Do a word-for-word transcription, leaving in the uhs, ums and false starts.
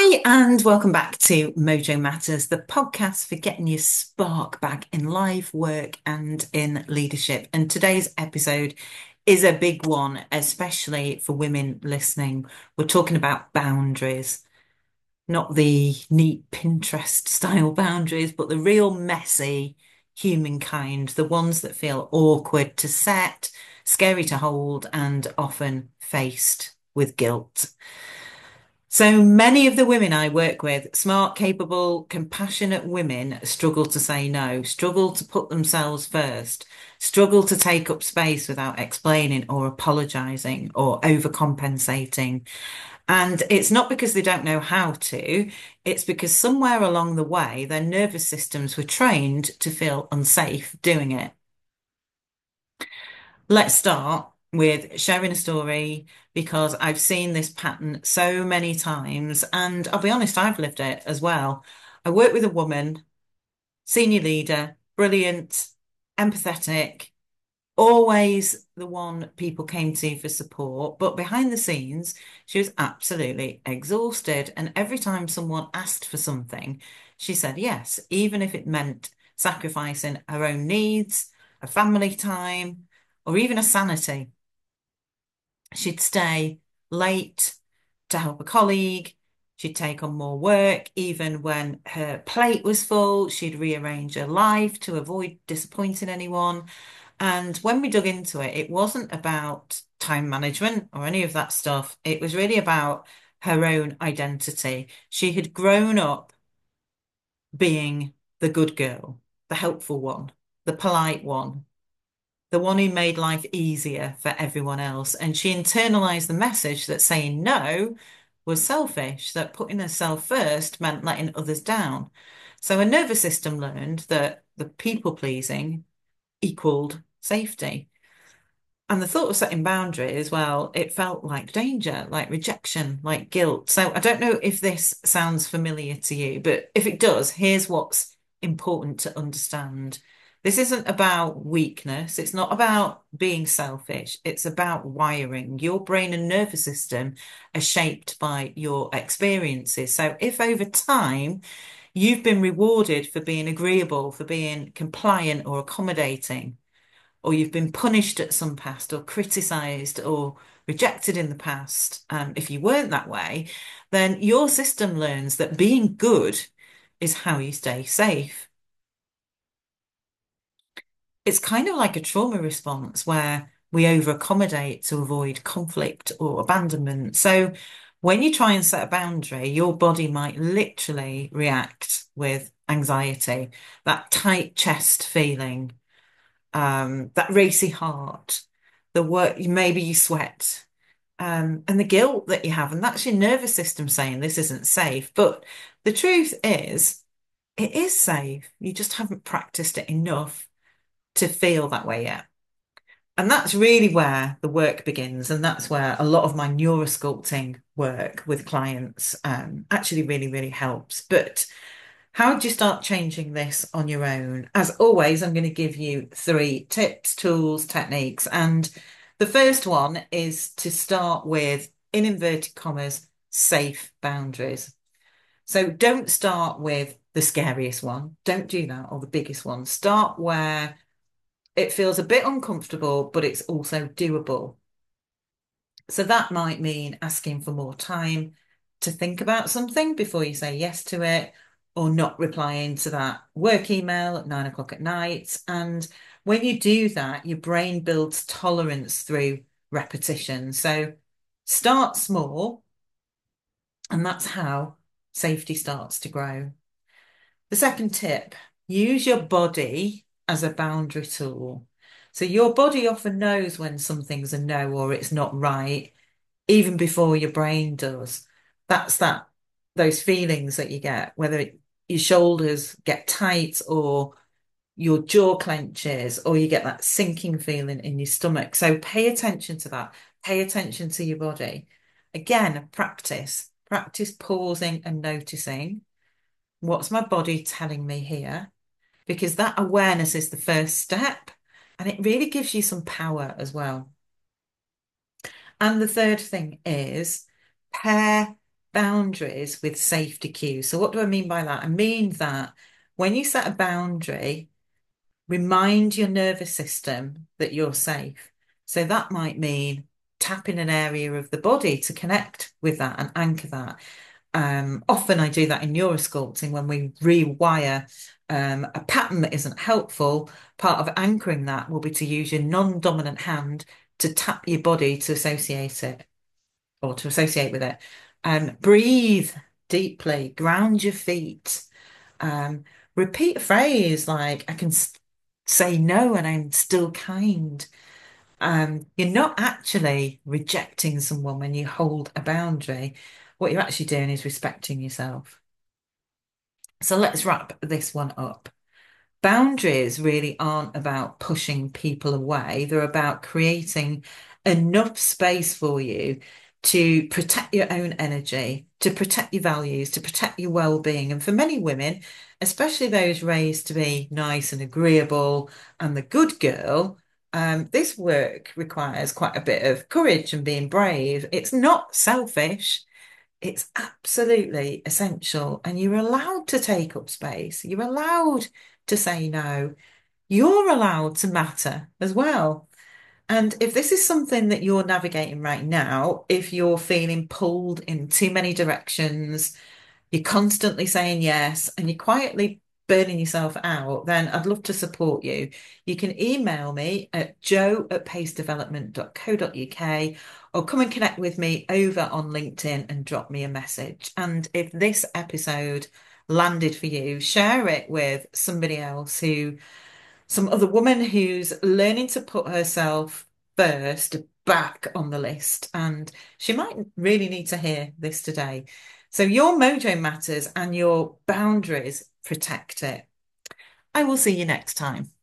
Hi, and welcome back to Mojo Matters, the podcast for getting your spark back in life, work, and in leadership. And today's episode is a big one, especially for women listening. We're talking about boundaries, not the neat Pinterest style boundaries, but the real messy humankind, the ones that feel awkward to set, scary to hold, and often faced with guilt. So many of the women I work with, smart, capable, compassionate women, struggle to say no, struggle to put themselves first, struggle to take up space without explaining or apologizing or overcompensating. And it's not because they don't know how to, it's because somewhere along the way, their nervous systems were trained to feel unsafe doing it. Let's start with sharing a story because I've seen this pattern so many times, and I'll be honest, I've lived it as well. I work with a woman, senior leader, brilliant, empathetic, always the one people came to for support, but behind the scenes, she was absolutely exhausted. And every time someone asked for something, she said yes, even if it meant sacrificing her own needs, her family time, or even her sanity. She'd stay late to help a colleague. She'd take on more work, even when her plate was full. She'd rearrange her life to avoid disappointing anyone. And when we dug into it, it wasn't about time management or any of that stuff. It was really about her own identity. She had grown up being the good girl, the helpful one, the polite one, the one who made life easier for everyone else. And she internalized the message that saying no was selfish, that putting herself first meant letting others down. So her nervous system learned that the people pleasing equaled safety. And the thought of setting boundaries, well, it felt like danger, like rejection, like guilt. So I don't know if this sounds familiar to you, but if it does, here's what's important to understand. This isn't about weakness. It's not about being selfish. It's about wiring. Your brain and nervous system are shaped by your experiences. So if over time you've been rewarded for being agreeable, for being compliant or accommodating, or you've been punished at some past or criticized or rejected in the past, um, if you weren't that way, then your system learns that being good is how you stay safe. It's kind of like a trauma response where we over accommodate to avoid conflict or abandonment. So when you try and set a boundary, your body might literally react with anxiety, that tight chest feeling, um, that racy heart, the work, maybe you sweat, um, and the guilt that you have. And that's your nervous system saying this isn't safe. But the truth is, it is safe. You just haven't practiced it enough to feel that way yet. And that's really where the work begins. And that's where a lot of my neurosculpting work with clients um, actually really, really helps. But how do you start changing this on your own? As always, I'm going to give you three tips, tools, techniques. And the first one is to start with, in inverted commas, safe boundaries. So don't start with the scariest one. Don't do that, or the biggest one. Start where it feels a bit uncomfortable, but it's also doable. So that might mean asking for more time to think about something before you say yes to it, or not replying to that work email at nine o'clock at night. And when you do that, your brain builds tolerance through repetition. So start small, and that's how safety starts to grow. The second tip, use your body as a boundary tool. So your body often knows when something's a no or it's not right even before your brain does. That's that those feelings that you get, whether it, your shoulders get tight or your jaw clenches or you get that sinking feeling in your stomach. So pay attention to that. Pay attention to your body. Again, practice. Practice pausing and noticing. What's my body telling me here? Because that awareness is the first step and it really gives you some power as well. And the third thing is pair boundaries with safety cues. So what do I mean by that? I mean that when you set a boundary, remind your nervous system that you're safe. So that might mean tapping an area of the body to connect with that and anchor that. Um, often I do that in neurosculpting when we rewire um, a pattern that isn't helpful. Part of anchoring that will be to use your non-dominant hand to tap your body to associate it or to associate with it. Um, breathe deeply, ground your feet. Um, repeat a phrase like, I can s- say no and I'm still kind. Um, you're not actually rejecting someone when you hold a boundary. What you're actually doing is respecting yourself. So let's wrap this one up. Boundaries really aren't about pushing people away. They're about creating enough space for you to protect your own energy, to protect your values, to protect your well-being. And for many women, especially those raised to be nice and agreeable and the good girl, um, this work requires quite a bit of courage and being brave. It's not selfish. It's absolutely essential, and you're allowed to take up space. You're allowed to say no. You're allowed to matter as well. And if this is something that you're navigating right now, if you're feeling pulled in too many directions, you're constantly saying yes, and you're quietly burning yourself out, then I'd love to support you. You can email me at joe at pacedevelopment dot co dot uk or come and connect with me over on LinkedIn and drop me a message. And if this episode landed for you, share it with somebody else who some other woman who's learning to put herself first back on the list. And she might really need to hear this today. So your mojo matters and your boundaries protect it. I will see you next time.